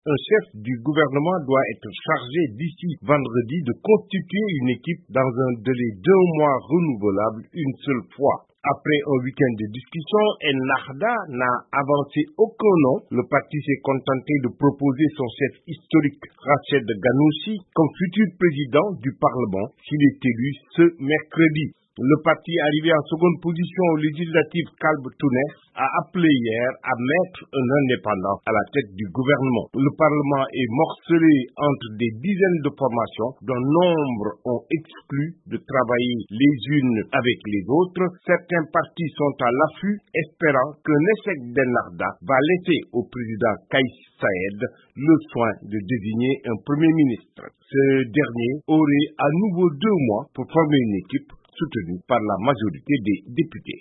Un chef du gouvernement doit être chargé d'ici vendredi de constituer une équipe dans un délai d'1 mois renouvelable une seule fois. Après un week-end de discussion, Ennahda n'a avancé aucun nom. Le parti s'est contenté de proposer son chef historique, Rached Ghannouchi, comme futur président du Parlement s'il est élu ce mercredi. Le parti arrivé en seconde position aux législatives, Kalb Tounes, a appelé hier à mettre un indépendant à la tête du gouvernement. Le Parlement est morcelé entre des dizaines de formations dont nombre ont exclu de travailler les unes avec les autres. Certains partis sont à l'affût, espérant qu'un échec d'Ennahda va laisser au président Kais Saied le soin de désigner un premier ministre. Ce dernier aurait à nouveau 2 mois pour former une équipe soutenue par la majorité des députés.